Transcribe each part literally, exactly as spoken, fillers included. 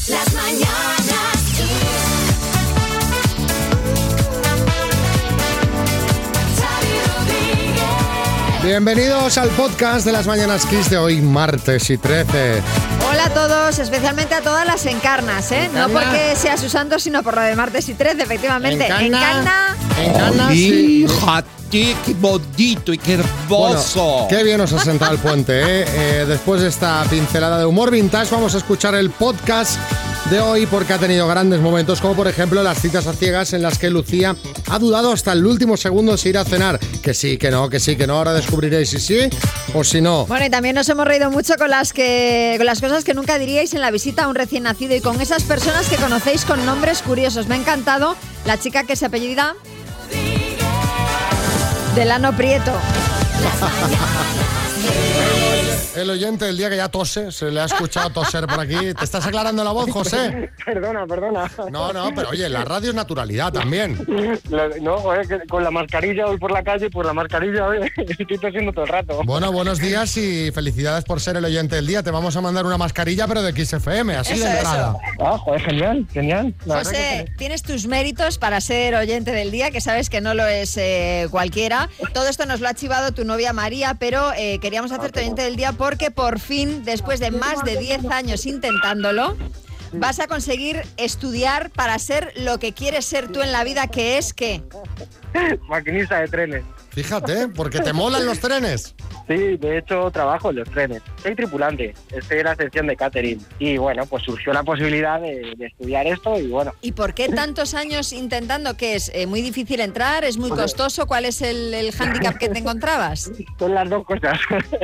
Las mañanas Kiss. Bienvenidos al podcast de las Mañanas Kiss de hoy, martes y trece. Hola a todos, especialmente a todas las encarnas, ¿eh? Encarna. No porque sea su santo, sino por lo de martes y trece, efectivamente. Encarna. Encarna. Encarna, sí. Fíjate, qué bonito y qué hermoso. Bueno, qué bien os ha sentado el puente, ¿eh? Eh, Después de esta pincelada de humor vintage, vamos a escuchar el podcast de hoy porque ha tenido grandes momentos, como por ejemplo las citas a ciegas en las que Lucía ha dudado hasta el último segundo si ir a cenar. Que sí, que no, que sí, que no. Ahora descubriréis si sí o si no. Bueno, y también nos hemos reído mucho con las que con las cosas que nunca diríais en la visita a un recién nacido y con esas personas que conocéis con nombres curiosos. Me ha encantado la chica que se apellida Delano Prieto. El oyente del día que ya tose, se le ha escuchado toser por aquí. ¿Te estás aclarando la voz, José? Perdona, perdona. No, no, pero oye, la radio es naturalidad también. La- No, joder, que con la mascarilla voy por la calle, por la mascarilla oye, estoy tosiendo todo el rato. Bueno, buenos días y felicidades por ser el oyente del día. Te vamos a mandar una mascarilla, pero de Kiss F M, así Eso, de entrada. Ah, joder, genial, genial. La verdad José, que- tienes tus méritos para ser oyente del día, que sabes que no lo es eh, cualquiera. Todo esto nos lo ha chivado tu novia María, pero eh, queríamos hacerte oyente del día porque por fin, después de más de diez años intentándolo, vas a conseguir estudiar para ser lo que quieres ser tú en la vida, que es ¿qué? Maquinista de trenes. Fíjate, porque te molan los trenes. Sí, de hecho trabajo en los trenes. Soy tripulante, estoy en la sección de catering. Y bueno, pues surgió la posibilidad de, de estudiar esto y bueno. ¿Y por qué tantos años intentando? ¿Que es eh, muy difícil entrar? ¿Es muy costoso? ¿Cuál es el, el hándicap que te encontrabas? Son las dos cosas.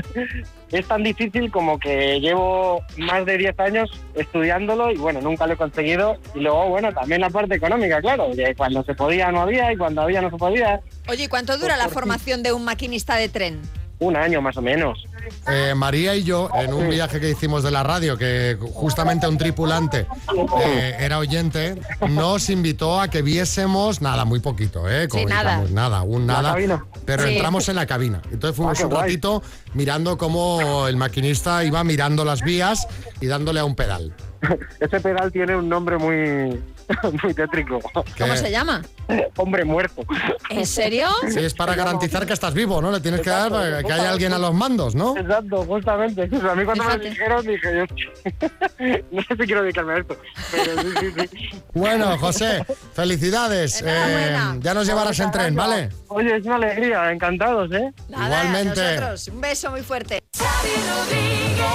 Es tan difícil como que llevo más de diez años estudiándolo y bueno, nunca lo he conseguido. Y luego, bueno, también la parte económica, claro, que cuando se podía no había y cuando había no se podía. Oye, ¿y cuánto dura la formación de un maquinista de tren? Un año más o menos. Eh, María y yo, en un viaje que hicimos de la radio, que justamente un tripulante eh, era oyente, nos invitó a que viésemos, nada, muy poquito, ¿eh? Sí, nada. digamos, nada, un ¿La nada. cabina? Pero Sí. entramos en la cabina. Entonces fuimos Ah, qué un guay. ratito mirando cómo el maquinista iba mirando las vías y dándole a un pedal. Ese pedal tiene un nombre muy, muy tétrico. ¿Cómo Que- se llama? Hombre muerto. ¿En serio? Sí, es para garantizar que estás vivo, ¿no? Le tienes que dar para que haya alguien a los mandos, ¿no? Exacto, justamente. O sea, a mí cuando Fíjate. me lo dijeron dije yo, no sé si quiero dedicarme a esto. Pero sí, sí, sí. Bueno, José, felicidades. Enhorabuena. Eh, ya nos llevarás en tren, ¿vale? Oye, es una alegría, encantados, ¿eh? Nada, Igualmente. nosotros. Un beso muy fuerte. Xavi Rodríguez.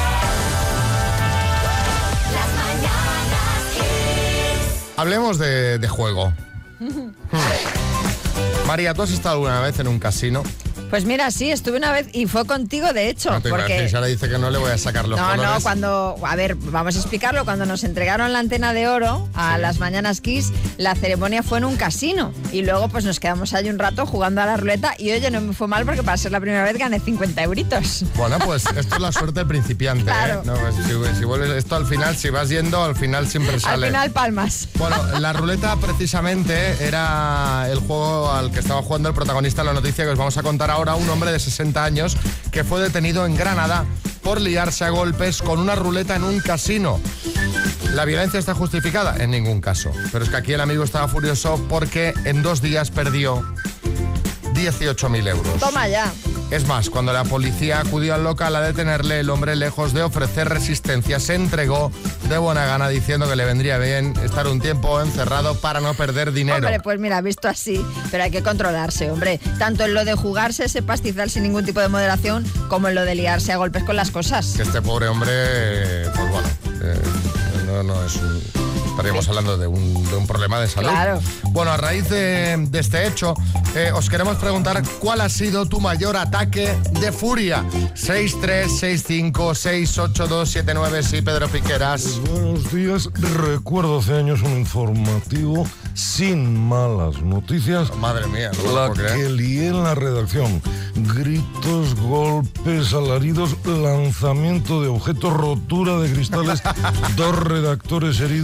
Las mañanas Kiss. Hablemos de, de juego. Hmm. María, ¿tú has estado alguna vez en un casino? Pues mira, sí, estuve una vez y fue contigo, de hecho. No te iba a porque... decir, si ahora dice que no le voy a sacar los No, colores. no, cuando, a ver, vamos a explicarlo, cuando nos entregaron la antena de oro a las Mañanas Kiss, la ceremonia fue en un casino y luego pues nos quedamos ahí un rato jugando a la ruleta y oye, no me fue mal porque para ser la primera vez gané cincuenta euritos. Bueno, pues esto es la suerte del principiante, Claro. ¿eh? No, pues, si, si vuelves esto al final, si vas yendo, al final siempre Al sale. final, palmas. Bueno, la ruleta precisamente era el juego al que estaba jugando el protagonista de la noticia que os vamos a contar ahora, un hombre de sesenta años que fue detenido en Granada por liarse a golpes con una ruleta en un casino. ¿La violencia está justificada? En ningún caso. Pero es que aquí el amigo estaba furioso porque en dos días perdió dieciocho mil euros. Toma ya. Es más, cuando la policía acudió al local a detenerle, el hombre, lejos de ofrecer resistencia, se entregó de buena gana diciendo que le vendría bien estar un tiempo encerrado para no perder dinero. Hombre, pues mira, visto así, pero hay que controlarse, hombre. Tanto en lo de jugarse ese pastizal sin ningún tipo de moderación, como en lo de liarse a golpes con las cosas. Que este pobre hombre, eh, pues bueno, eh, no, no es un... Estaríamos hablando de un, de un problema de salud. Claro. Bueno, a raíz de, de este hecho, eh, os queremos preguntar cuál ha sido tu mayor ataque de furia. seis tres seis cinco seis ocho dos siete nueve, sí, Pedro Piqueras. Buenos días. Recuerdo hace años un informativo sin malas noticias. Madre mía, no me lo La puedo creer. que lié en la redacción. Gritos, golpes, alaridos, lanzamiento de objetos, rotura de cristales, dos redactores heridos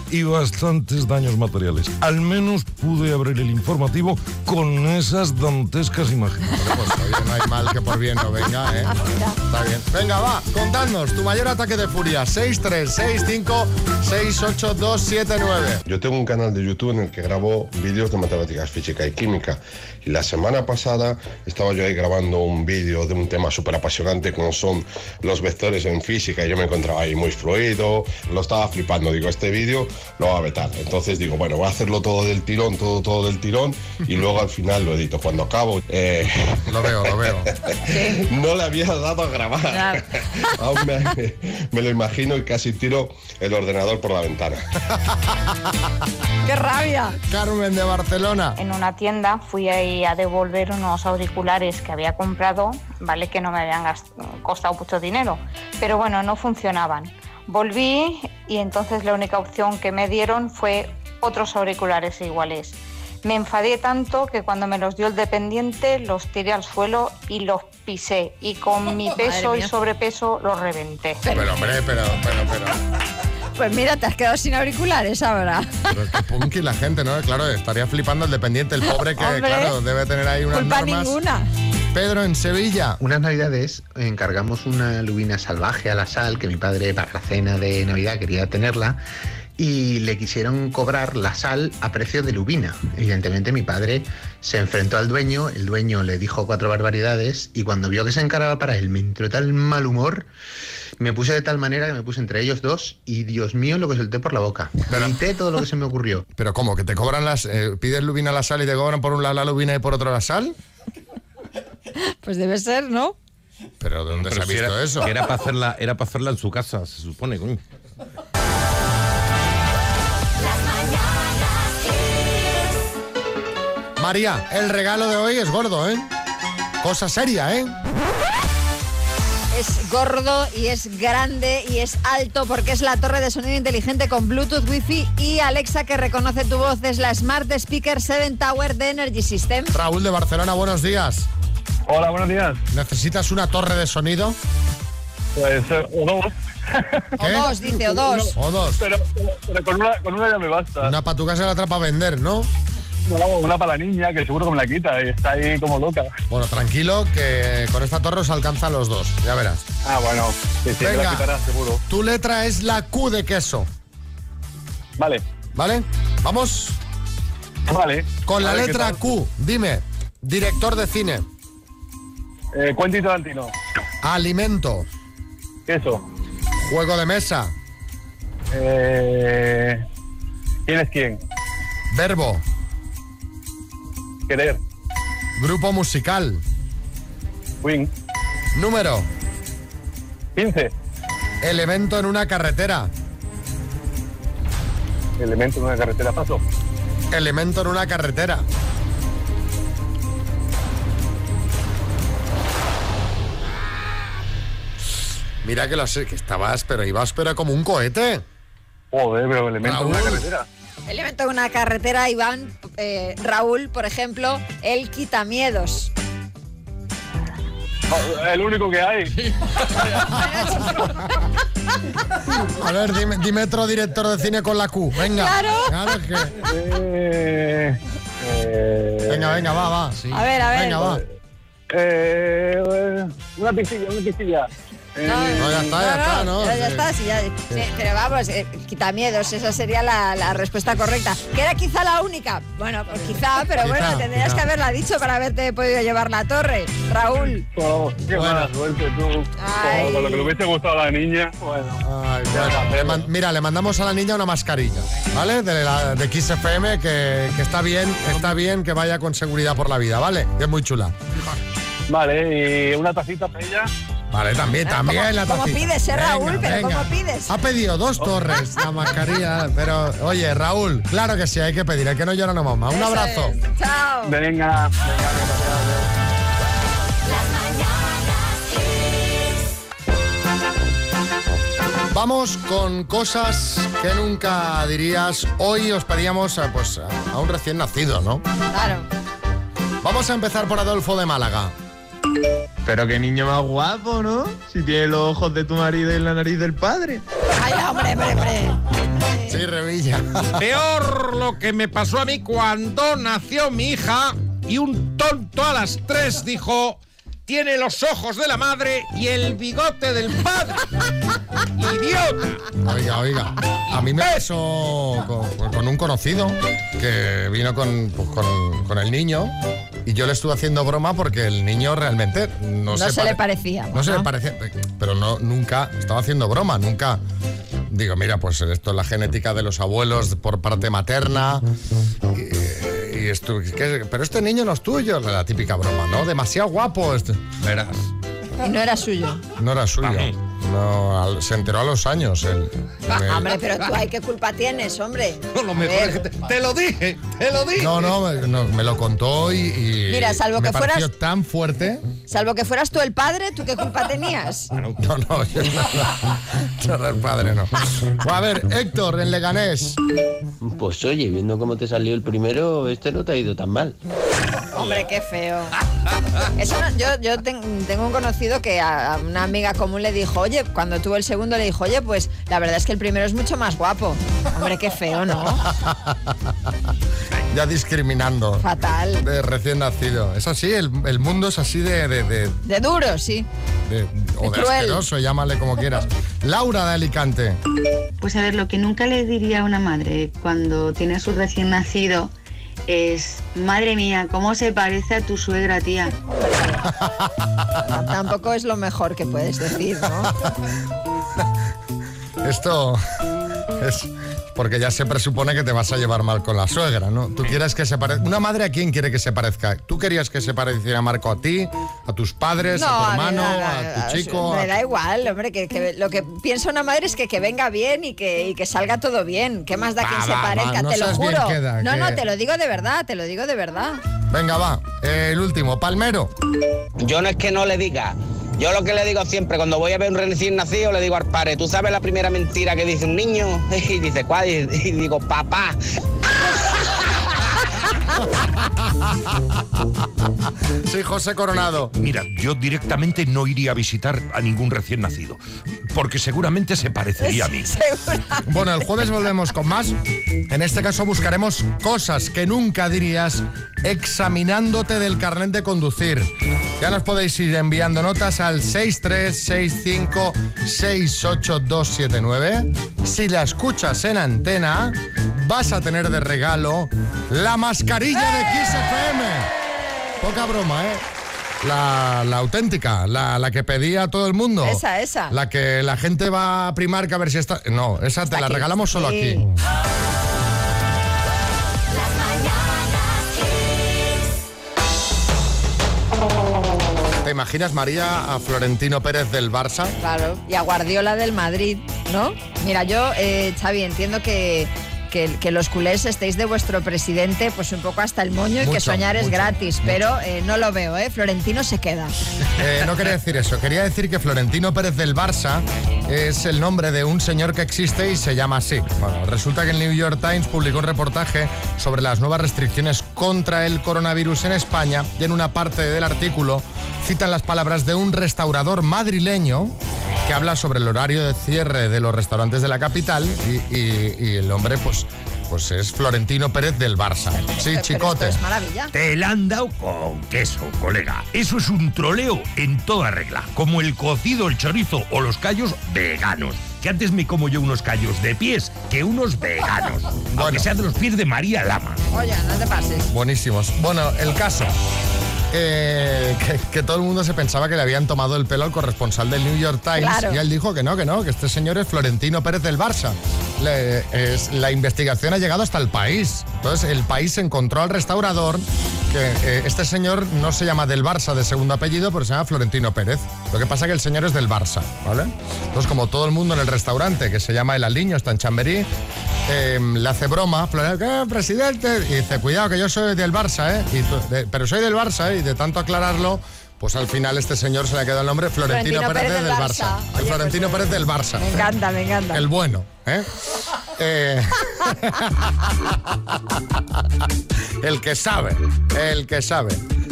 y bastantes daños materiales. Al menos pude abrir el informativo con esas dantescas imágenes. Pues oye, no hay mal que por bien no venga, ¿eh? Está bien. Venga, va, contadnos tu mayor ataque de furia. seis tres seis cinco seis ocho dos siete nueve. Yo tengo un canal de YouTube en el que grabo vídeos de matemáticas, física y química. Y la semana pasada estaba yo ahí grabando un vídeo de un tema súper apasionante como son los vectores en física y yo me encontraba ahí muy fluido, lo estaba flipando. Digo, este vídeo lo va a vetar. Entonces digo, bueno, voy a hacerlo todo del tirón, todo, todo del tirón y luego al final lo edito. Cuando acabo... Eh... Lo veo, lo veo. No le había dado a grabar. Claro. Aún me, me lo imagino y casi tiro el ordenador por la ventana. ¡Qué rabia! Carmen de Barcelona. En una tienda fui ahí a devolver unos auriculares que había comprado, vale, que no me habían gast- costado mucho dinero, pero bueno, no funcionaban. Volví y entonces la única opción que me dieron fue otros auriculares iguales. Me enfadé tanto que cuando me los dio el dependiente los tiré al suelo y los pisé y con mi peso y sobrepeso los reventé. Pero hombre, pero, pero, pero... Pues mira, te has quedado sin auriculares ahora. Pero qué punky la gente, ¿no? Claro, estaría flipando el dependiente, el pobre que, Hombre, claro, debe tener ahí unas Culpa normas. ninguna. Pedro, en Sevilla. Unas navidades encargamos una lubina salvaje a la sal que mi padre para la cena de Navidad quería tenerla y le quisieron cobrar la sal a precio de lubina. Evidentemente mi padre se enfrentó al dueño, el dueño le dijo cuatro barbaridades y cuando vio que se encaraba para él me entró tal mal humor, me puse de tal manera que me puse entre ellos dos y Dios mío lo que solté por la boca. Grité todo lo que se me ocurrió. Pero ¿cómo? ¿Que te cobran las... Eh, pides lubina a la sal y te cobran por un lado la lubina y por otro la sal? Pues debe ser, ¿no? ¿Pero de dónde Pero se ha si visto era, eso? que era para hacerla, era para hacerla en su casa, se supone, coño. María, el regalo de hoy es gordo, ¿eh? Cosa seria, ¿eh? Es gordo y es grande y es alto porque es la torre de sonido inteligente con Bluetooth, Wi-Fi y Alexa que reconoce tu voz. Es la Smart Speaker siete Tower de Energy System. Raúl de Barcelona, buenos días. Hola, buenos días. ¿Necesitas una torre de sonido? Pues, eh, o dos. O dos, dice, o dos. O dos. Pero, pero, pero con, una, con una ya me basta. Una para tu casa y la otra para vender, ¿no? No, una para la niña que seguro que me la quita y está ahí como loca. Bueno, tranquilo, que con esta torre os alcanzan los dos, ya verás. Ah, bueno, sí, sí, me Venga. la quitará, seguro. Tu letra es la Q de queso, Vale, ¿vale? Vamos vale. con la A ver, ¿qué letra tal? Q. Dime, director de cine, Eh, Quentin Tarantino. alimento, Eso. juego de mesa, Eh, ¿Quién es quién? verbo, Querer. grupo musical, Wing. número, quince. elemento en una carretera, Elemento en una carretera. Paso. elemento en una carretera. Mira que lo sé, que estabas, pero ibas, pero como un cohete. Joder, pero elemento en una Raúl. carretera. Elemento en una carretera, Iván, eh, Raúl, por ejemplo, el quitamiedos. Oh, el único que hay. A ver, dime, dime otro director de cine con la Q. Venga. Claro. Claro que... Eh, eh, Venga, venga, va, va. sí. A ver, a ver. Venga, va. Eh, una pistilla, una pistilla. Eh, No, ya está, ya está, ¿no? Ya, ya Sí. está, sí, ya. Sí, pero vamos, eh, quitamiedos, esa sería la, la respuesta correcta. Que era quizá la única. Bueno, pues quizá, pero Quizá, bueno, tendrías quizá. que haberla dicho para haberte podido llevar la torre. Raúl. oh, qué Bueno. mala suerte tú. Ay. Oh, con lo que le hubiese gustado a la niña. Bueno. Ay, bueno, le man- mira, le mandamos a la niña una mascarilla, ¿vale? De, la, de Kiss F M, que, que está bien, está bien que vaya con seguridad por la vida, ¿vale? Que es muy chula. Vale, y una tacita para ella. Vale, también, también ¿Cómo- la cómo tacita. pides, eh, Raúl? Venga, ¿Pero venga. cómo pides? Ha pedido dos torres, la mascarilla, pero oye, Raúl, claro que sí, hay que pedir, el que no llora no mama. Un Eso abrazo. es. Chao. Venga, venga, Vamos con cosas que nunca dirías. Hoy os pedíamos a, pues, a, a un recién nacido, ¿no? Claro. Vamos a empezar por Adolfo de Málaga. Pero qué niño más guapo, ¿no? Si tiene los ojos de tu marido y la nariz del padre. Ay, hombre, hombre, hombre. Sí, Revilla. Peor lo que me pasó a mí cuando nació mi hija y un tonto a las tres dijo: tiene los ojos de la madre y el bigote del padre. ¡Idiota! Oiga, oiga. A mí me pasó con, con un conocido que vino con, pues, con, con el niño y yo le estuve haciendo broma porque el niño realmente no, No se, pare- le parecía. No se le parecía, pero no, nunca estaba haciendo broma, nunca. Digo, mira, pues esto es la genética de los abuelos por parte materna. Y, y esto, ¿qué? Pero este niño no es tuyo, la típica broma, ¿no? Demasiado guapo. Este. Verás. Y no era suyo. No era suyo. Vamos. No, al- se enteró a los años. él. Me- Hombre, pero tú, ay, ¿qué culpa tienes, hombre? No, lo mejor A es ver. que te, te lo dije, te lo dije. No, no, me, no, me lo contó y, y Mira, salvo me que fueras- pareció tan fuerte. Salvo que fueras tú el padre, ¿tú qué culpa tenías? No, no, yo no, no era el padre, no. A ver, Héctor, en Leganés. Pues oye, viendo cómo te salió el primero, este no te ha ido tan mal. Hombre, qué feo. Eso no- yo yo ten- tengo un conocido que a, a una amiga común le dijo, oye, cuando tuvo el segundo le dijo, oye, pues la verdad es que el primero es mucho más guapo. Hombre, qué feo, ¿no? Ya discriminando. Fatal. De recién nacido. Es así, el, el mundo es así de, de, de, De duro, sí. de- o de cruel. asqueroso, llámale como quieras. Laura de Alicante. Pues a ver, lo que nunca le diría a una madre cuando tiene a su recién nacido es, madre mía, ¿cómo se parece a tu suegra, tía? Tampoco es lo mejor que puedes decir, ¿no? Esto es porque ya se presupone que te vas a llevar mal con la suegra, ¿no? Tú quieres que se parezca. Una madre, ¿a quién quiere que se parezca? ¿Tú querías que se pareciera, Marco, a ti, a tus padres, a tu a hermano, ver, a- a, a- tu chico? Me a- da igual, hombre, que, que lo que piensa una madre es que, que venga bien y que, y que salga todo bien. ¿Qué más da Va, quien se va, va, parezca? no te lo seas bien juro. queda, no, que- no, te lo digo de verdad, te lo digo de verdad. Venga, va. Eh, el último, Palmero. Yo no es que no le diga. Yo lo que le digo siempre, cuando voy a ver un recién nacido, le digo al padre, ¿tú sabes la primera mentira que dice un niño? Y dice, ¿cuál? Y digo, papá. Sí, José Coronado. Mira, yo directamente no iría a visitar a ningún recién nacido, porque seguramente se parecería a mí. Bueno, el jueves volvemos con más. En este caso buscaremos cosas que nunca dirías examinándote del carnet de conducir. Ya nos podéis ir enviando notas al seis tres seis cinco seis ocho dos siete nueve. Si la escuchas en antena, vas a tener de regalo la mascarilla de Kiss F M. Poca broma, ¿eh? La, la auténtica, la, la que pedía todo el mundo. Esa, esa. La que la gente va a Primark a ver si está... No, esa te la aquí. regalamos solo Sí. aquí. ¿Te imaginas, María, a Florentino Pérez del Barça? Claro, y a Guardiola del Madrid, ¿no? Mira, yo, eh, Xavi, entiendo que, que, que los culés estéis de vuestro presidente pues un poco hasta el moño y Mucho, que soñar es mucho, gratis, mucho. pero eh, no lo veo, ¿eh? Florentino se queda. Eh, no quería decir eso, quería decir que Florentino Pérez del Barça es el nombre de un señor que existe y se llama así. Bueno, resulta que el New York Times publicó un reportaje sobre las nuevas restricciones contra el coronavirus en España y en una parte del artículo citan las palabras de un restaurador madrileño que habla sobre el horario de cierre de los restaurantes de la capital y, y- y el hombre pues, pues es Florentino Pérez del Barça. Sí, Pero chicote. esto es maravilla. Te la han dado con queso, colega. Eso es un troleo en toda regla. Como el cocido, el chorizo o los callos veganos. Que antes me como yo unos callos de pies que unos veganos. Aunque sean de los pies de María Lama. Oye, no te pases. Buenísimos. Bueno, el caso. eh, que, que todo el mundo se pensaba que le habían tomado el pelo al corresponsal del New York Times Claro. y él dijo que no, que no, que este señor es Florentino Pérez del Barça. Le- es- la investigación ha llegado hasta el País. Entonces el País encontró al restaurador que eh, este señor no se llama del Barça de segundo apellido, pero se llama Florentino Pérez. Lo que pasa es que el señor es del Barça, ¿vale? Entonces como todo el mundo en el restaurante, que se llama El Aliño, está en Chamberí, eh, le hace broma, Florentino, ¿qué, presidente? Y dice, cuidado que yo soy del Barça, ¿eh? Y tú- de- pero soy del Barça, ¿eh? Y de tanto aclararlo, pues al final este señor se le ha quedado el nombre Florentino, Pérez, del Barça. El Oye, Florentino pues, Pérez del Barça. Me encanta, me encanta. El bueno, ¿eh? Eh, el que sabe, el que sabe.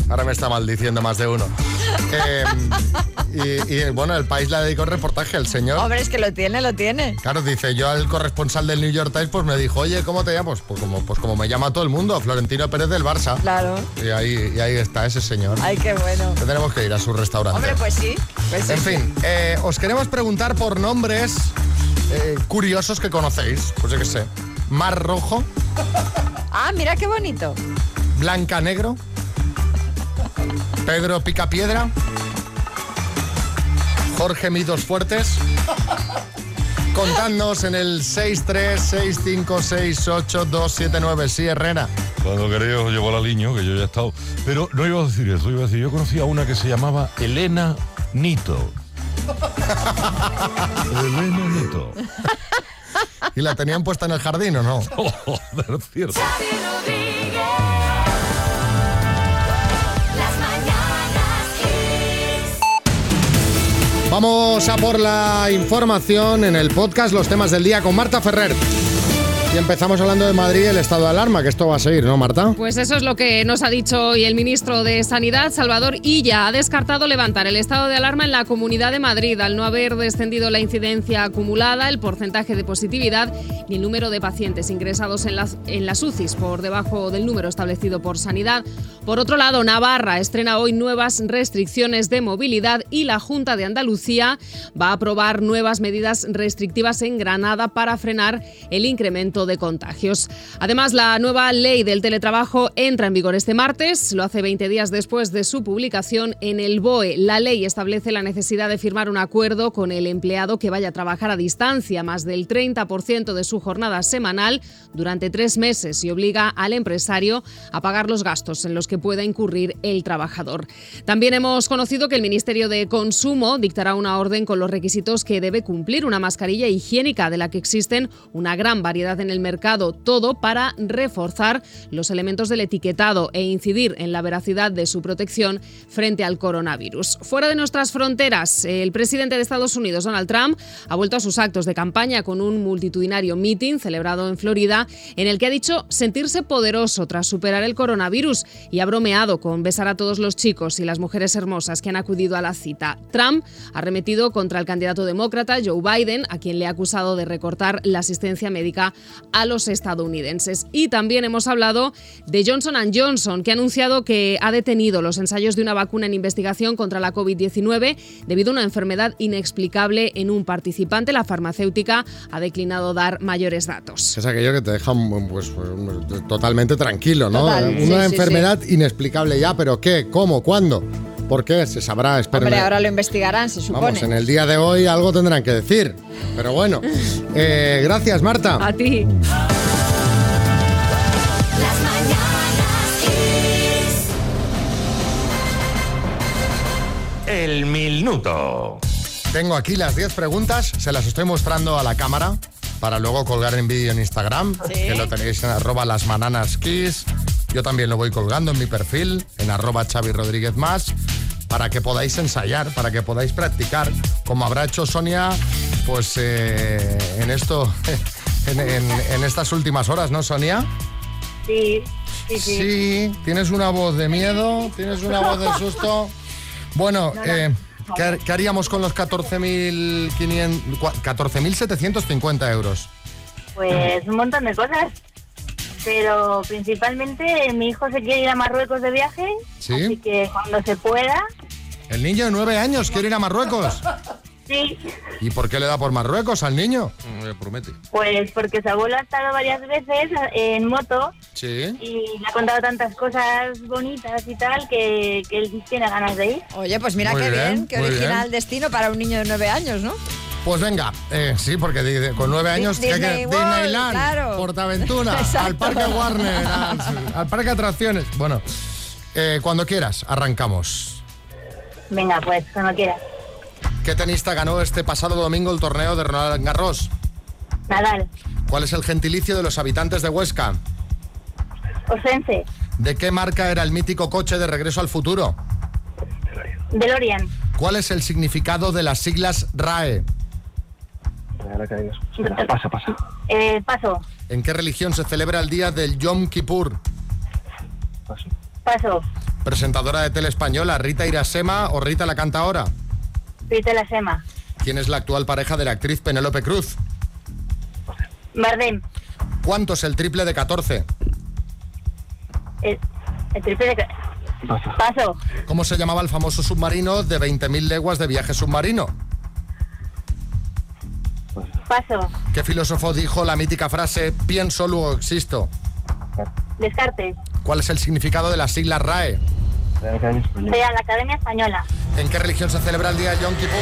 Ahora me está maldiciendo más de uno. Eh, y, y, bueno, El País le dedicó el reportaje al señor. Hombre, es que lo tiene, lo tiene. Claro, dice, yo al corresponsal del New York Times pues me dijo, oye, ¿cómo te llamas? Pues como, pues como me llama todo el mundo, Florentino Pérez del Barça. Claro. Y ahí, y ahí está ese señor. Ay, qué bueno. Que tenemos que ir a su restaurante. Hombre, pues sí. Pues sí en sí. fin, eh, os queremos preguntar por nombres eh, curiosos que conocéis. Pues yo qué sé. Mar Rojo. Ah, mira qué bonito. Blanca Negro. Pedro Picapiedra. Jorge Midos Fuertes. Contadnos en el seis tres seis cinco seis ocho dos siete nueve. Sí, Herrera. Cuando queréis os llevo al aliño, que yo ya he estado. Pero no iba a decir eso, iba a decir, yo conocía a una que se llamaba Elena Nito. Elena Nito. ¿Y la tenían puesta en el jardín o no? Oh, es cierto. Xavi Rodríguez. Las mañanas Kiss. Vamos a por la información en el podcast Los Temas del Día con Marta Ferrer. Y empezamos hablando de Madrid, el estado de alarma, que esto va a seguir, ¿no, Marta? Pues eso es lo que nos ha dicho hoy el ministro de Sanidad, Salvador Illa. Ha descartado levantar el estado de alarma en la Comunidad de Madrid al no haber descendido la incidencia acumulada, el porcentaje de positividad ni el número de pacientes ingresados en las, en las U C Is por debajo del número establecido por Sanidad. Por otro lado, Navarra estrena hoy nuevas restricciones de movilidad y la Junta de Andalucía va a aprobar nuevas medidas restrictivas en Granada para frenar el incremento de contagios. Además, la nueva ley del teletrabajo entra en vigor este martes, lo hace veinte días después de su publicación en el B O E. La ley establece la necesidad de firmar un acuerdo con el empleado que vaya a trabajar a distancia más del treinta por ciento de su jornada semanal durante tres meses y obliga al empresario a pagar los gastos en los que pueda incurrir el trabajador. También hemos conocido que el Ministerio de Consumo dictará una orden con los requisitos que debe cumplir una mascarilla higiénica, de la que existen una gran variedad en el mercado, todo para reforzar los elementos del etiquetado e incidir en la veracidad de su protección frente al coronavirus. Fuera de nuestras fronteras, el presidente de Estados Unidos, Donald Trump, ha vuelto a sus actos de campaña con un multitudinario meeting celebrado en Florida, en el que ha dicho sentirse poderoso tras superar el coronavirus y ha bromeado con besar a todos los chicos y las mujeres hermosas que han acudido a la cita. Trump ha arremetido contra el candidato demócrata Joe Biden, a quien le ha acusado de recortar la asistencia médica a los estadounidenses. Y también hemos hablado de Johnson and Johnson, que ha anunciado que ha detenido los ensayos de una vacuna en investigación contra la covid diecinueve debido a una enfermedad inexplicable en un participante. La farmacéutica ha declinado dar mayores datos. Es aquello que te deja pues, pues, totalmente tranquilo, ¿no? Total, una sí, enfermedad sí, sí. inexplicable ya, pero ¿qué? ¿Cómo? ¿Cuándo? ¿Por qué? Se sabrá, espero. Hombre, ahora lo investigarán, se supone. Vamos, en el día de hoy algo tendrán que decir. Pero bueno, eh, gracias, Marta. A ti. Las mañanas Kiss. El minuto. Tengo aquí las diez preguntas, se las estoy mostrando a la cámara para luego colgar en vídeo en Instagram, ¿Sí? que lo tenéis en arroba lasmananaskiss. Yo también lo voy colgando en mi perfil, en arroba Xavi Rodríguez más, para que podáis ensayar, para que podáis practicar, como habrá hecho Sonia, pues eh, en esto, en, en, en estas últimas horas, ¿no, Sonia? Sí, sí, sí. Sí, tienes una voz de miedo, tienes una voz de susto. Bueno, eh, ¿qué, ¿qué haríamos con los catorce mil setecientos cincuenta euros? Pues un montón de cosas. Pero principalmente mi hijo se quiere ir a Marruecos de viaje, ¿Sí? así que cuando se pueda, El niño de nueve años quiere ir a Marruecos. sí, ¿Y por qué le da por Marruecos al niño? Me promete. pues porque su abuelo ha estado varias veces en moto Sí. y le ha contado tantas cosas bonitas y tal que, que él tiene ganas de ir. Oye, pues mira Muy qué bien, bien, qué muy original bien. destino para un niño de nueve años, ¿no? Pues venga, eh, sí, porque di- di- con nueve años Disney ¿qué- qué? World, Disneyland, claro. Portaventura, Exacto. al Parque Warner, al, al Parque Atracciones. Bueno, eh, cuando quieras, arrancamos. Venga, pues cuando quieras. ¿Qué tenista ganó este pasado domingo el torneo de Roland Garros? Nadal, ¿Cuál es el gentilicio de los habitantes de Huesca? Osense, ¿De qué marca era el mítico coche de Regreso al Futuro? DeLorean, ¿Cuál es el significado de las siglas R A E? Pasa, pasa. eh, paso, ¿En qué religión se celebra el día del Yom Kippur? paso, Presentadora de tele española, ¿Rita Irasema o Rita la Cantaora? Rita la Sema. ¿Quién es la actual pareja de la actriz Penélope Cruz? Bardem. ¿Cuánto es el triple de catorce? El, el triple de... Paso. ¿Cómo se llamaba el famoso submarino de veinte mil leguas de viaje submarino? Paso. ¿Qué filósofo dijo la mítica frase pienso, luego existo? Descartes. ¿Cuál es el significado de las siglas R A E? Sea la Academia Española. ¿En qué religión se celebra el día de Yom Kippur?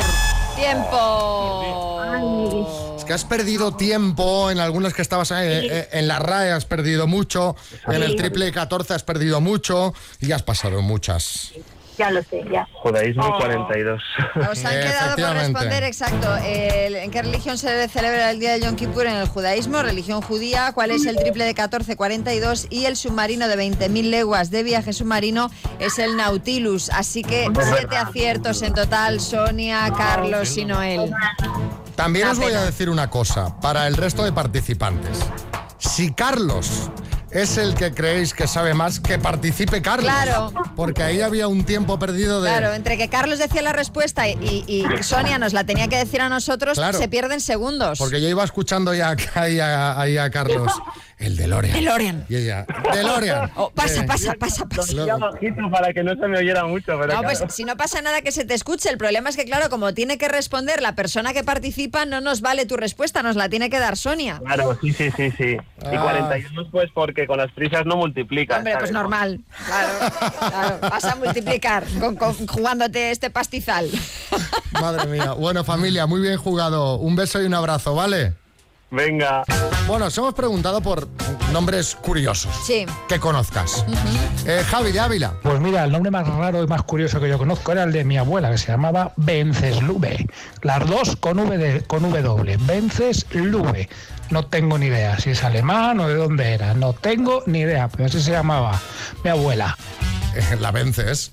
¡Tiempo! Es que has perdido tiempo en algunas que estabas eh, eh, en la R A E, has perdido mucho, en el triple catorce has perdido mucho y has pasado muchas. Ya lo sé, ya. Judaísmo Oh. cuarenta y dos. Os han quedado por responder, exacto. El- ¿En qué religión se celebra el día de Yom Kippur? En el judaísmo, religión judía. ¿Cuál es el triple de catorce, cuarenta y dos? Y el submarino de veinte mil leguas de viaje submarino es el Nautilus. Así que siete aciertos en total, Sonia, Carlos y Noel. También Una os voy pena. a decir una cosa, para el resto de participantes. Si Carlos es el que creéis que sabe más, que participe Carlos. Claro. Porque ahí había un tiempo perdido de... Claro, entre que Carlos decía la respuesta y, y Sonia nos la tenía que decir a nosotros, Claro. se pierden segundos. Porque yo iba escuchando ya ahí a, ahí a Carlos. El DeLorean. DeLorean. Y ella, DeLorean. Oh, pasa, Eh, pasa, pasa, pasa. Ya bajito para que no se me oyera mucho, pero No, claro. pues si no pasa nada que se te escuche. El problema es que, claro, como tiene que responder la persona que participa, no nos vale tu respuesta, nos la tiene que dar Sonia. Claro, sí, sí, sí, sí. Y Ah. cuarenta y dos pues porque con las prisas no multiplica. Hombre, pues ¿sabes? normal. Claro, claro. Vas a multiplicar con- con- jugándote este pastizal. Madre mía. Bueno, familia, muy bien jugado. Un beso y un abrazo, ¿vale? Venga. Bueno, os hemos preguntado por nombres curiosos. Sí. Que conozcas. Eh, Javi de Ávila. Pues mira, el nombre más raro y más curioso que yo conozco era el de mi abuela, que se llamaba Venceslube. Las dos con V, de, con W. Venceslube. No tengo ni idea si es alemán o de dónde era. No tengo ni idea, pero así se llamaba mi abuela. Eh, la vences.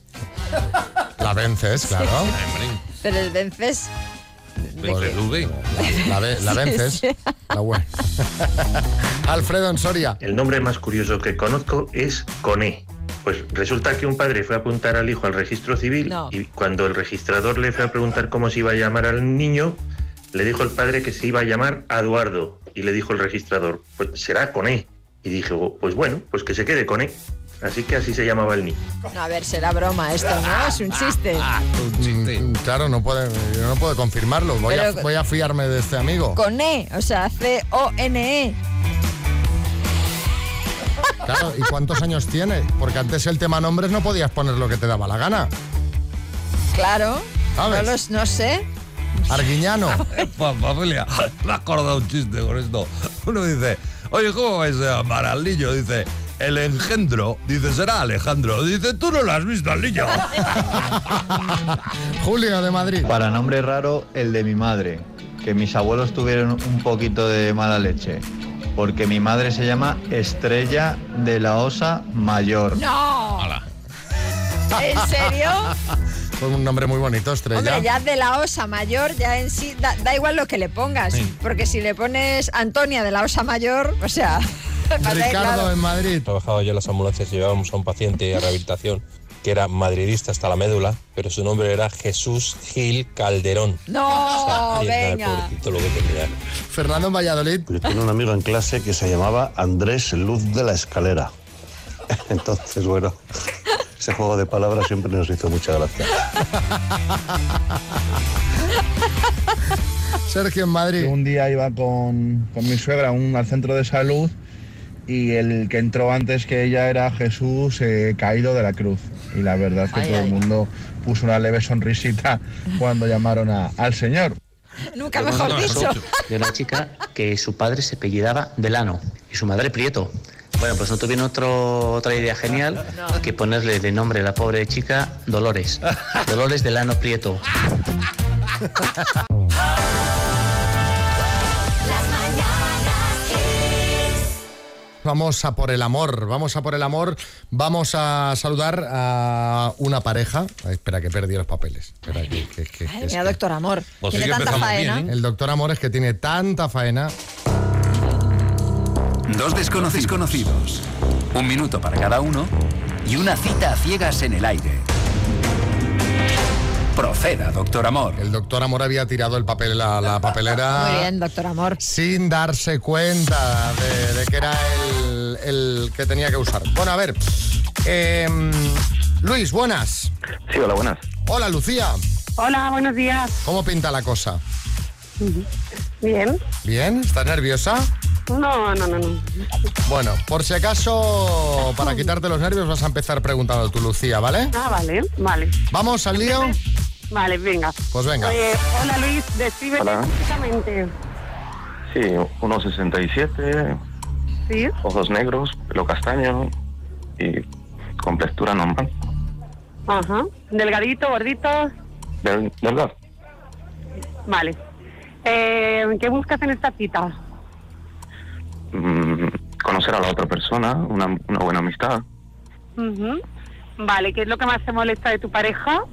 La vences, claro. Pero el vences... Pues, La, ve- la Sí, vences. sí. La web. Alfredo en Soria. El nombre más curioso que conozco es Coné. Pues resulta que un padre fue a apuntar al hijo al registro civil No. y cuando el registrador le fue a preguntar cómo se iba a llamar al niño, le dijo el padre que se iba a llamar Eduardo y le dijo el registrador, pues será Coné. Y dije, "Oh, pues bueno, pues que se quede Coné". Así que así se llamaba el niño. No, a ver, será broma esto, ¿no? Es un chiste. Mm, Claro, no puede, yo no puedo confirmarlo. Voy, a, Pero- voy a fiarme de este amigo. Con E, o sea, C O N E. Claro, ¿y cuántos años tiene? Porque antes el tema nombres no podías poner lo que te daba la gana. Claro. ¿Sabes? No, los- no sé. Arguiñano. Pa- Familia, me ha acordado un chiste con esto. Uno dice, oye, ¿cómo vais a llamar al niño? Dice, el engendro. Dice, será Alejandro. Dice, tú no lo has visto al niño. Julio de Madrid. Para nombre raro, el de mi madre, que mis abuelos tuvieron un poquito de mala leche, porque mi madre se llama Estrella de la Osa Mayor. ¡No! ¿En serio? Fue un nombre muy bonito, Estrella. Hombre, ya de la Osa Mayor, ya en sí, da, da igual lo que le pongas. Sí. Porque si le pones Antonia de la Osa Mayor, o sea... parece claro. en Madrid. Trabajaba yo en las ambulancias y llevábamos a un paciente a rehabilitación que era madridista hasta la médula, pero su nombre era Jesús Gil Calderón. No, Ahí está el venga. pobrecito lo que tenía. Fernando en Valladolid. Yo tenía un amigo en clase que se llamaba Andrés Luz de la Escalera. Entonces, bueno, ese juego de palabras siempre nos hizo mucha gracia. Sergio en Madrid. Un día iba con, con mi suegra a un, al centro de salud y el que entró antes que ella era Jesús eh, caído de la cruz. Y la verdad es que Ay, todo ay. el mundo puso una leve sonrisita cuando llamaron a- al Señor. Nunca mejor dicho. De una chica que su padre se apellidaba Delano y su madre Prieto. Bueno, pues no tuvieron otro, otra idea genial que ponerle de nombre a la pobre chica Dolores. Dolores Delano Prieto. Vamos a por el amor, vamos a por el amor. Vamos a saludar a una pareja. Ay, espera, que perdí los papeles. Espera, que, que- que- Ay, que es mira, que- doctor Amor. Pues sí Tiene que tanta empezamos faena. bien, ¿eh? El doctor Amor es que tiene tanta faena. Dos desconocidos conocidos. Un minuto para cada uno y una cita a ciegas en el aire. Proceda, doctor Amor. El doctor Amor había tirado el papel a la papelera. Muy bien, doctor Amor. Sin darse cuenta de, de que era el, el que tenía que usar. Bueno, a ver. Eh, Luis, buenas. Sí, hola, buenas. Hola, Lucía. Hola, buenos días. ¿Cómo pinta la cosa? Bien. ¿Bien? ¿Estás nerviosa? No, no, no, no. Bueno, por si acaso, para quitarte los nervios vas a empezar preguntando tú, Lucía, ¿vale? Ah, vale, vale. ¿Vamos al lío? Vale, venga. Pues venga. Eh, hola, Luis, descríbete Hola. físicamente. Sí, uno sesenta y siete, Sí. ojos negros, pelo castaño y con textura normal. Ajá. Delgadito, gordito. Del, delgado. Vale. Eh, ¿Qué buscas en esta cita? Mm, conocer a la otra persona, una, una buena amistad. Ujú. Vale, ¿qué es lo que más te molesta de tu pareja?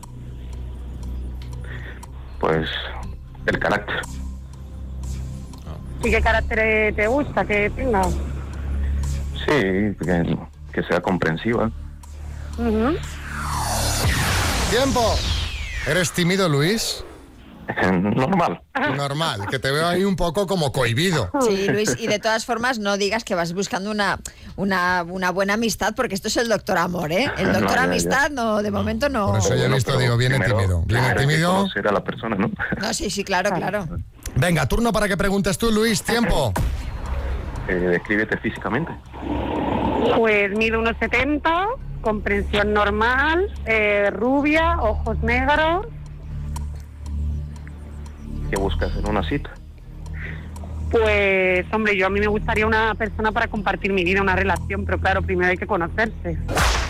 Pues el carácter. ¿Y qué carácter te gusta que tenga? Sí, que, que sea comprensiva. Ujú. ¡Tiempo! ¿Eres tímido, Luis? Normal. Normal, que te veo ahí un poco como cohibido. Sí, Luis, y de todas formas no digas que vas buscando una, una, una buena amistad, porque esto es el doctor Amor, ¿eh? El doctor No, ya, Amistad, no, de momento no. Por eso yo he visto, digo, viene Primero- tímido. Viene primero hay que tímido. conocer a la persona, ¿no? No, sí, sí, claro, claro. Venga, turno para que preguntes tú, Luis. Tiempo. Eh, descríbete físicamente. Pues mido unos setenta, comprensión normal, eh, rubia, ojos negros. ¿Qué buscas en una cita? Pues, hombre, yo a mí me gustaría una persona para compartir mi vida, una relación, pero claro, primero hay que conocerse.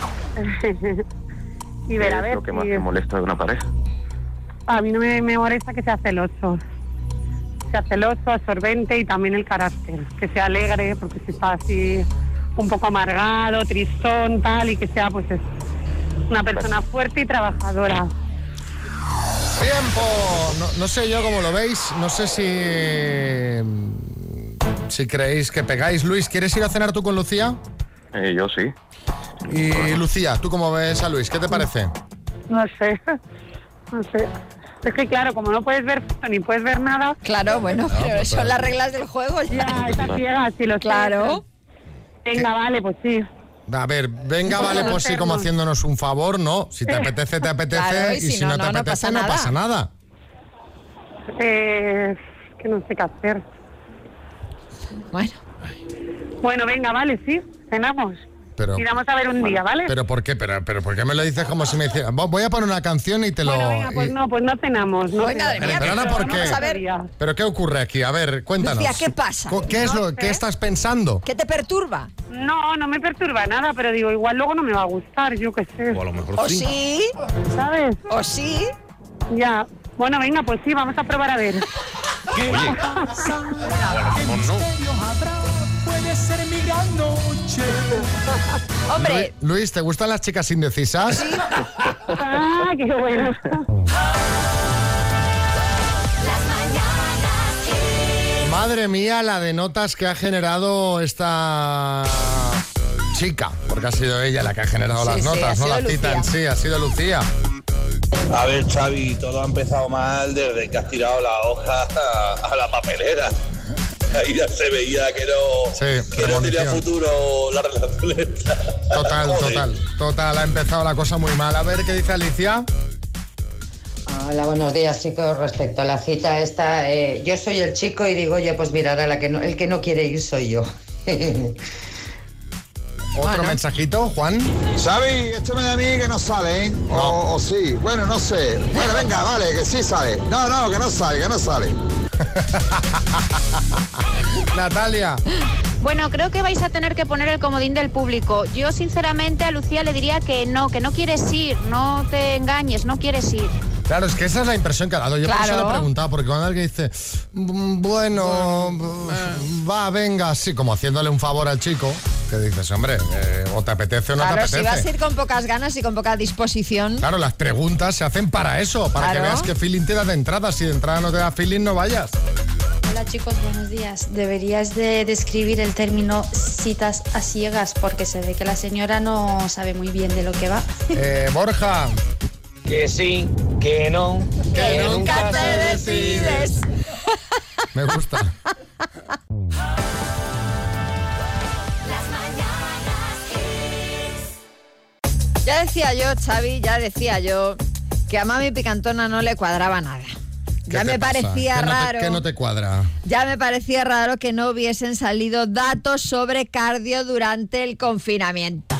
Y ver, a ¿Qué es ver, lo que más si- te molesta de una pareja? a mí no me, me molesta que sea celoso. Sea celoso, absorbente y también el carácter. Que sea alegre, porque si está así un poco amargado, tristón, tal, y que sea, pues, es una persona fuerte y trabajadora. Tiempo. No, no sé yo cómo lo veis. No sé si... Si creéis que pegáis. Luis, ¿quieres ir a cenar tú con Lucía? Eh, yo sí. Y Lucía, ¿tú cómo ves a Luis? ¿Qué te parece? No sé, no sé. Es que claro, como no puedes ver foto ni puedes ver nada. Claro, bueno, pero son las reglas del juego. Ya, está ciega, sí lo sé. Claro. Venga, vale, pues sí. A ver, venga, vale, pues sí, como haciéndonos un favor, ¿no? Si te apetece, te apetece, Claro, y si no, te apetece, no pasa nada. Eh, que no sé qué hacer. Bueno. Bueno, venga, vale, sí, cenamos. Pero, Y vamos a ver un día, ¿vale? ¿Pero por qué? ¿Pero, pero por qué me lo dices como si me hiciera... Voy a poner una canción y te lo... Bueno, venga, pues y- no, pues no cenamos. No Venga, cenamos. Pero, Ana, ¿por qué? Vamos a ver. ¿Pero qué ocurre aquí? A ver, cuéntanos. Lucía, ¿qué pasa? Co- ¿Qué es No lo sé. qué estás pensando? ¿Qué te perturba? No, no me perturba nada, pero digo, igual luego no me va a gustar, yo qué sé. O a lo mejor ¿O sí? ¿Sabes? ¿O sí? Ya. Bueno, venga, pues sí, vamos a probar a ver. Puede ser mi gran noche. Hombre. Lu- Luis, ¿te gustan las chicas indecisas? Ah, qué bueno. Madre mía, la de notas que ha generado esta chica, porque ha sido ella la que ha generado Sí, las sí, notas, ha no la sido cita en Lucía. sí, ha sido Lucía. A ver, Xavi, todo ha empezado mal desde que has tirado la hoja a, a la papelera. Ahí ya se veía que no, Sí, que no tenía premonición. futuro la relación esta. Total, Joder. total, total, ha empezado la cosa muy mal. A ver, ¿qué dice Alicia? Hola, buenos días, chicos. Respecto a la cita esta, eh, yo soy el chico y digo, oye, pues mirar, a la que no, el que no quiere ir soy yo. Otro mensajito, Juan. Xavi, échame de mí que no sale, ¿eh? O, o sí. Bueno, no sé. Bueno, venga, vale, que sí sale. No, no, que no sale, que no sale. Natalia. Bueno, creo que vais a tener que poner el comodín del público. Yo, sinceramente, a Lucía le diría que no, que no quieres ir, no te engañes, no quieres ir. Claro, es que esa es la impresión que ha dado. Yo por eso Claro. le he preguntado, porque cuando alguien dice, "Mm, bueno, va, venga, así, como haciéndole un favor al chico, que dices, hombre, eh, o te apetece o no Claro, te si apetece. vas a ir con pocas ganas y con poca disposición. Claro, las preguntas se hacen para eso, para que Claro. veas qué feeling te da de entrada. Si de entrada no te da feeling, no vayas. Hola chicos, buenos días. Deberías de describir el término citas a ciegas porque se ve que la señora no sabe muy bien de lo que va. Eh, Borja. Que sí, que no, que, que nunca, nunca te decides. Me gusta. Ya decía yo, Xavi, ya decía yo que a Mami Picantona no le cuadraba nada. Ya me pasa? parecía ¿Qué no te- raro. ¿Qué no te cuadra? Ya me parecía raro que no hubiesen salido datos sobre cardio durante el confinamiento.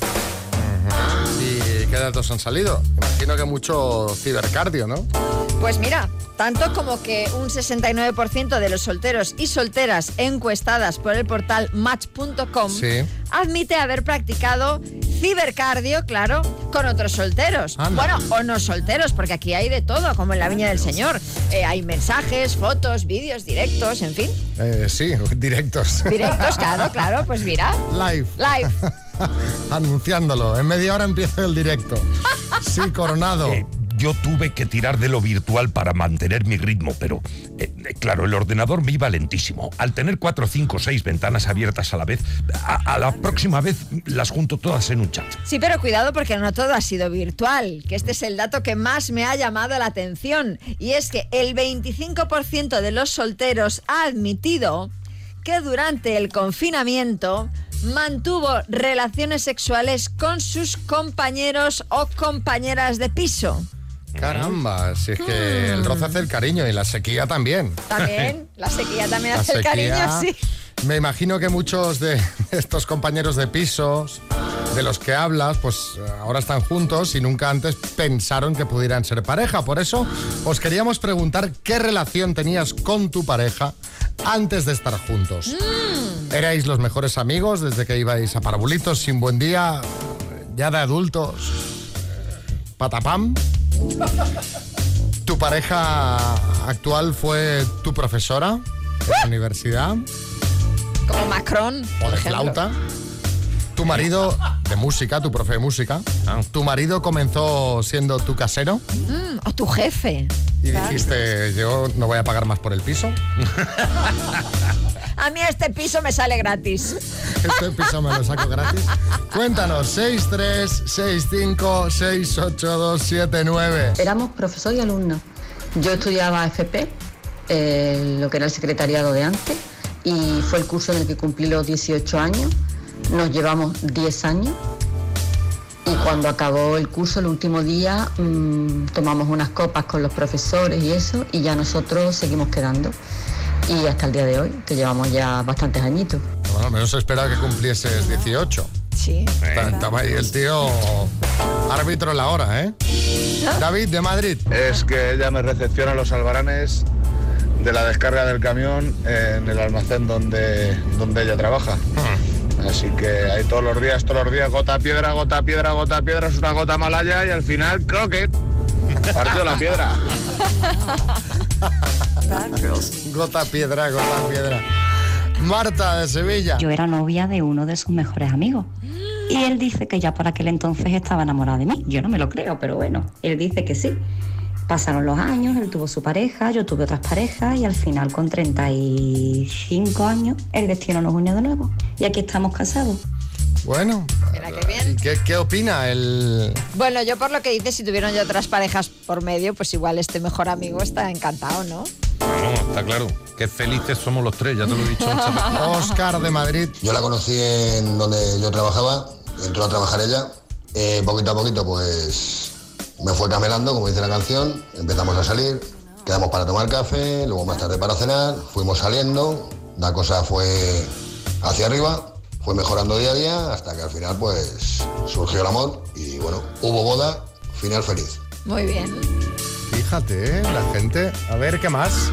¿Y qué datos han salido? Imagino que mucho cibercardio, ¿no? Pues mira, tanto como que un sesenta y nueve por ciento de los solteros y solteras encuestadas por el portal match punto com Sí. admite haber practicado cibercardio, claro, con otros solteros. Anda. Bueno, o no solteros, porque aquí hay de todo, como en la Viña del Señor. Eh, hay mensajes, fotos, vídeos, directos, en fin. Eh, sí, directos. Directos, claro, claro, pues mira. Live. Live. Anunciándolo. En media hora empieza el directo. Sí, Coronado. Eh, yo tuve que tirar de lo virtual para mantener mi ritmo, pero eh, eh, claro, el ordenador me iba lentísimo. Al tener cuatro, cinco, seis ventanas abiertas a la vez, a, a la próxima vez las junto todas en un chat. Sí, pero cuidado porque no todo ha sido virtual, que este es el dato que más me ha llamado la atención. Y es que el veinticinco por ciento de los solteros ha admitido que durante el confinamiento mantuvo relaciones sexuales con sus compañeros o compañeras de piso. Caramba, si es que el roce hace el cariño y la sequía también. También, la sequía también La hace el sequía, cariño, sí. Me imagino que muchos de estos compañeros de pisos de los que hablas, pues ahora están juntos y nunca antes pensaron que pudieran ser pareja. Por eso os queríamos preguntar qué relación tenías con tu pareja antes de estar juntos. Mm. ¿Erais los mejores amigos desde que ibais a Parabulitos sin buen día? ¿Ya de adultos? ¿Patapam? ¿Tu pareja actual fue tu profesora en la universidad? Como Macron, ¿O por de ejemplo. flauta? ¿Tu marido de música, tu profe de música? ¿Tu marido comenzó siendo tu casero? Mm, o tu jefe. Y Claro. dijiste, yo no voy a pagar más por el piso. A mí este piso me sale gratis. Este piso me lo saco gratis. Cuéntanos, seis tres seis cinco seis ocho dos siete nueve. Éramos profesor y alumno. Yo estudiaba F P, eh, lo que era el secretariado de antes, y fue el curso en el que cumplí los dieciocho años. Nos llevamos diez años. Y cuando acabó el curso, el último día, mmm, tomamos unas copas con los profesores y eso, y ya nosotros seguimos quedando. Y hasta el día de hoy, que llevamos ya bastantes añitos. Bueno, al menos esperaba que cumplieses dieciocho. Sí. Estaba ahí el tío árbitro en la hora, ¿eh? David, de Madrid. Es que ella me recepciona los albaranes de la descarga del camión en el almacén donde, donde ella trabaja. Así que ahí todos los días, todos los días, gota piedra, gota piedra, gota piedra, es una gota malaya y al final, croquet. Partió la piedra. Gota piedra, gota piedra. Marta, de Sevilla. Yo era novia de uno de sus mejores amigos. Y él dice que ya por aquel entonces estaba enamorado de mí. Yo no me lo creo, pero bueno, él dice que sí. Pasaron los años, él tuvo su pareja, yo tuve otras parejas y al final con treinta y cinco años el destino nos unió de nuevo. Y aquí estamos casados. Bueno, Mira qué bien. ¿y qué, qué opina el...? Bueno, yo por lo que dices, si tuvieron ya otras parejas por medio, pues igual este mejor amigo está encantado, ¿no? No, está claro. Qué felices somos los tres, ya te lo he dicho. Oscar, de Madrid. Yo la conocí en donde yo trabajaba, entró a trabajar ella, eh, poquito a poquito pues me fue camelando, como dice la canción, empezamos a salir, quedamos para tomar café, luego más tarde para cenar, fuimos saliendo, la cosa fue hacia arriba, fue mejorando día a día, hasta que al final pues surgió el amor y bueno, hubo boda, final feliz. Muy bien. Fíjate, ¿eh? La gente... A ver, ¿qué más?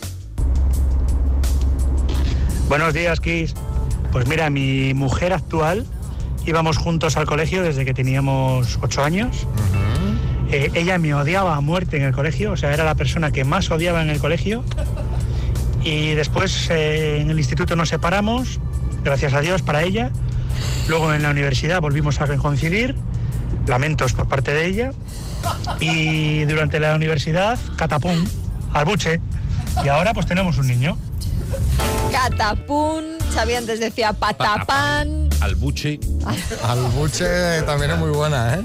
Buenos días, Kiss. Pues mira, mi mujer actual íbamos juntos al colegio desde que teníamos ocho años. Eh, ella me odiaba a muerte en el colegio, o sea, era la persona que más odiaba en el colegio. Y después eh, en el instituto nos separamos, gracias a Dios para ella. Luego en la universidad volvimos a coincidir, lamentos por parte de ella. Y durante la universidad, catapum, al buche. Y ahora pues tenemos un niño. Catapún, Xavi antes decía patapán. Albuche. Albuche también es muy buena, ¿eh?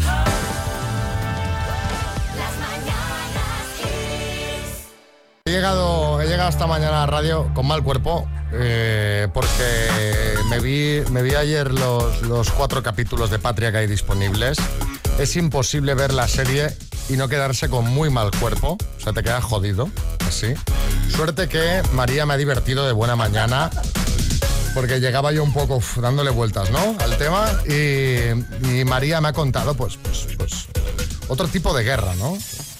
He llegado, he llegado esta mañana a la radio con mal cuerpo eh, porque me vi, me vi ayer los, los cuatro capítulos de Patria que hay disponibles. Es imposible ver la serie y no quedarse con muy mal cuerpo, o sea, te quedas jodido, así. Suerte que María me ha divertido de buena mañana porque llegaba yo un poco uf, dándole vueltas, ¿no?, al tema y, y María me ha contado, pues, pues, pues, otro tipo de guerra, ¿no?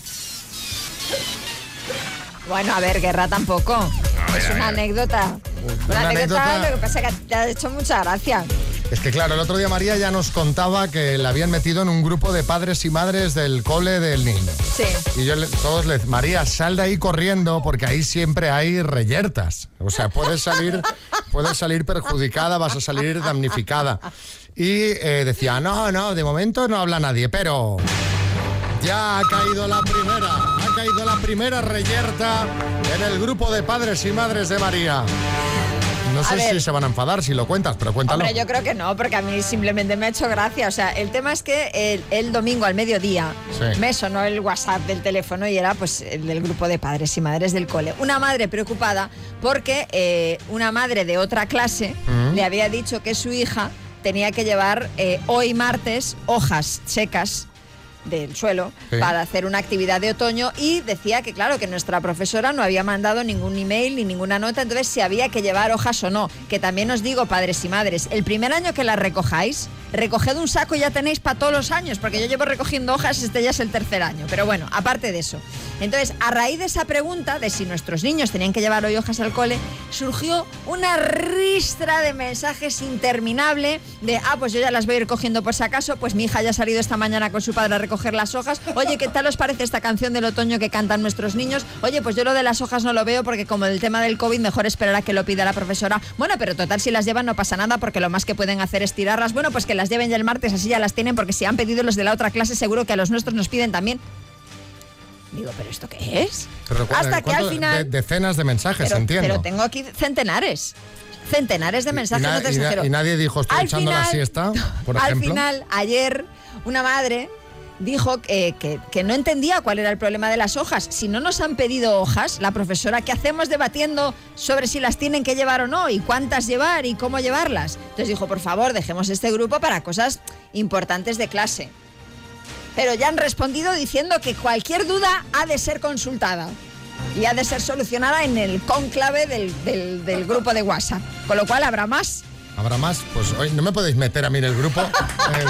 Bueno, a ver, guerra tampoco. A ver, es una anécdota. Una, una anécdota, anécdota, lo que pasa es que te ha hecho mucha gracia. Es que claro, el otro día María ya nos contaba que la habían metido en un grupo de padres y madres del cole del niño. Sí. Y yo le, todos le María, sal de ahí corriendo porque ahí siempre hay reyertas. O sea, puedes salir, puedes salir perjudicada, vas a salir damnificada. Y eh, decía, no, no, de momento no habla nadie, pero ya ha caído la primera, ha caído la primera reyerta en el grupo de padres y madres de María. No sé si se van a enfadar si lo cuentas, pero cuéntalo. Hombre, yo creo que no, porque a mí simplemente me ha hecho gracia. O sea, el tema es que el, el domingo al mediodía sí. me sonó el WhatsApp del teléfono y era pues el del grupo de padres y madres del cole. Una madre preocupada porque eh, una madre de otra clase uh-huh. le había dicho que su hija tenía que llevar eh, hoy martes hojas secas del suelo sí. para hacer una actividad de otoño y decía que claro, que nuestra profesora no había mandado ningún email ni ninguna nota, entonces si había que llevar hojas o no, que también os digo, padres y madres, el primer año que las recojáis, recoged un saco y ya tenéis para todos los años, porque yo llevo recogiendo hojas, este ya es el tercer año, pero bueno, aparte de eso. Entonces, a raíz de esa pregunta de si nuestros niños tenían que llevar hoy hojas al cole, surgió una ristra de mensajes interminable de, ah, pues yo ya las voy a ir cogiendo por si acaso, pues mi hija ya ha salido esta mañana con su padre a recoger las hojas, oye, ¿qué tal os parece esta canción del otoño que cantan nuestros niños? Oye, pues yo lo de las hojas no lo veo porque como el tema del COVID mejor esperar a que lo pida la profesora. Bueno, pero total, si las llevan no pasa nada porque lo más que pueden hacer es tirarlas. Bueno, pues que las lleven ya el martes, así ya las tienen, porque si han pedido los de la otra clase seguro que a los nuestros nos piden también. Digo, ¿pero esto qué es? Pero, Hasta que al final... De, decenas de mensajes, pero, entiendo. Pero tengo aquí centenares. Centenares de mensajes, y, y, no te exagero. Y nadie dijo, estoy al echando final, la siesta, por al ejemplo. Al final, ayer, una madre dijo que, que, que no entendía cuál era el problema de las hojas. Si no nos han pedido hojas, la profesora, ¿qué hacemos debatiendo sobre si las tienen que llevar o no? Y cuántas llevar y cómo llevarlas. Entonces dijo, por favor, dejemos este grupo para cosas importantes de clase. Pero ya han respondido diciendo que cualquier duda ha de ser consultada y ha de ser solucionada en el cónclave del, del, del grupo de WhatsApp. Con lo cual, ¿habrá más? ¿Habrá más? Pues hoy no me podéis meter a mí en el grupo. Eh,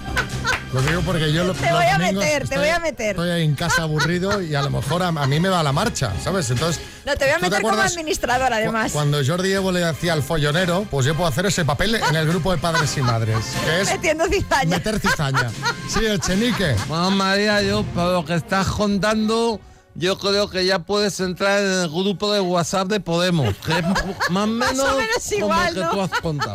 lo digo porque yo lo, te voy a meter, te voy a meter. Estoy ahí en casa aburrido y a lo mejor a, a mí me va la marcha, ¿sabes? Entonces, no, te voy a meter como administrador, además. Cu- cuando Jordi Evo le hacía al follonero, pues yo puedo hacer ese papel en el grupo de padres y madres. Que es metiendo cizaña. Meter cizaña. Sí, el chenique. Bueno, María, yo, para lo que estás contando, yo creo que ya puedes entrar en el grupo de WhatsApp de Podemos, que es más o menos, más o menos igual, como el ¿no? que tú has contado.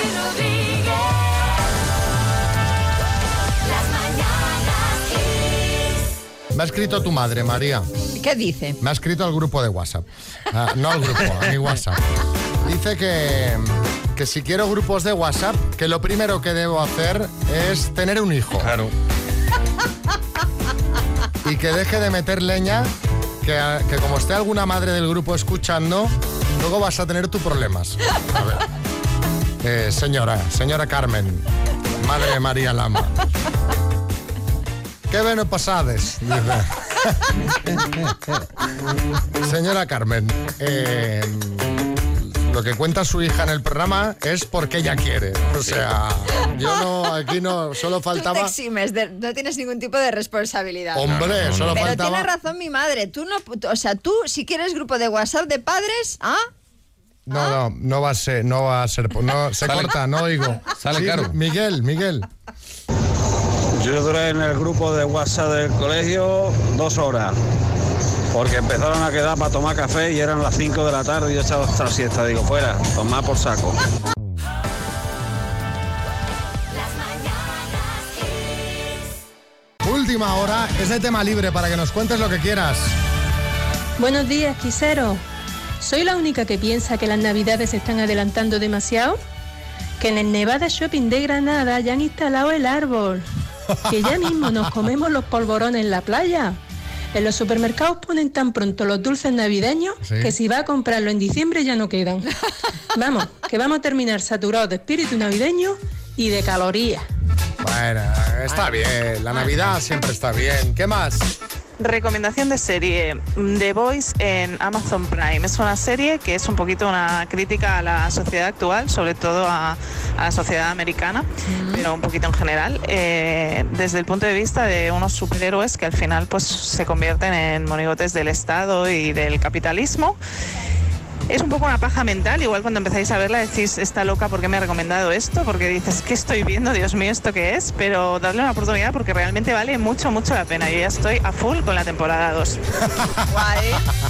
Me ha escrito tu madre, María. ¿Qué dice? Me ha escrito al grupo de WhatsApp. Uh, no al grupo, a mi WhatsApp. Dice que, que si quiero grupos de WhatsApp, que lo primero que debo hacer es tener un hijo. Claro. Y que deje de meter leña, que, que como esté alguna madre del grupo escuchando, luego vas a tener tus problemas. A ver. Eh, señora, señora Carmen, madre de María Lama. ¿Qué bueno pasades? Señora Carmen, eh, lo que cuenta su hija en el programa es porque ella quiere. O sea, yo no, aquí no, solo faltaba... Tú te eximes, de, no tienes ningún tipo de responsabilidad. Hombre, solo Pero faltaba... tiene razón mi madre, tú no, o sea, tú si quieres grupo de WhatsApp de padres, ¿ah? No, ¿Ah? no, no va a ser, no va a ser, no, se Sale. corta, no oigo. Sale Sí, caro. Miguel, Miguel. Yo duré en el grupo de WhatsApp del colegio dos horas, porque empezaron a quedar para tomar café y eran las cinco de la tarde y yo estaba hasta la siesta. Digo, fuera, tomar por saco. Última hora, es de tema libre para que nos cuentes lo que quieras. Buenos días, Quisero. ¿Soy la única que piensa que las navidades se están adelantando demasiado? Que en el Nevada Shopping de Granada ya han instalado el árbol. Que ya mismo nos comemos los polvorones en la playa. En los supermercados ponen tan pronto los dulces navideños ¿Sí? que si va a comprarlo en diciembre ya no quedan. Vamos, que vamos a terminar saturados de espíritu navideño y de calorías. Bueno, está bien. La Navidad siempre está bien. ¿Qué más? Recomendación de serie, The Voice en Amazon Prime. Es una serie que es un poquito una crítica a la sociedad actual, sobre todo a, a la sociedad americana, mm. pero un poquito en general, eh, desde el punto de vista de unos superhéroes que al final pues se convierten en monigotes del Estado y del capitalismo. Es un poco una paja mental, igual cuando empezáis a verla decís, está loca, ¿por qué me ha recomendado esto? Porque dices, ¿qué estoy viendo? Dios mío, ¿esto qué es? Pero darle una oportunidad porque realmente vale mucho, mucho la pena. Yo ya estoy a full con la temporada dos. Guay.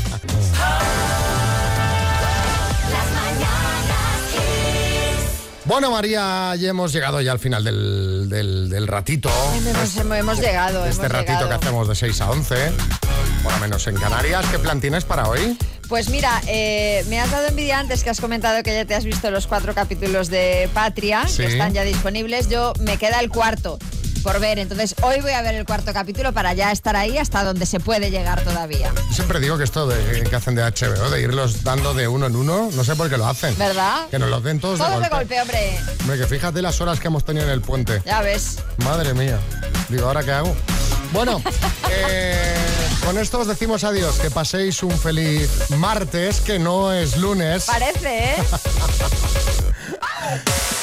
Bueno, María, ya hemos llegado ya al final del, del, del ratito. Hemos, hemos, hemos llegado. Este hemos ratito llegado. que hacemos de seis a once, por lo menos en Canarias. ¿Qué plan tienes para hoy? Pues mira, eh, me has dado envidia antes que has comentado que ya te has visto los cuatro capítulos de Patria, Sí. que están ya disponibles. Yo me queda el cuarto por ver, entonces hoy voy a ver el cuarto capítulo para ya estar ahí hasta donde se puede llegar todavía. Yo siempre digo que esto de, que hacen de H B O, de irlos dando de uno en uno, no sé por qué lo hacen. ¿Verdad? Que nos los den todos, Todos de de golpe. golpe, hombre. Hombre, que fíjate las horas que hemos tenido en el puente. Ya ves. Madre mía. Digo, ¿ahora qué hago? Bueno, eh, con esto os decimos adiós. Que paséis un feliz martes, que no es lunes. Parece, ¿eh?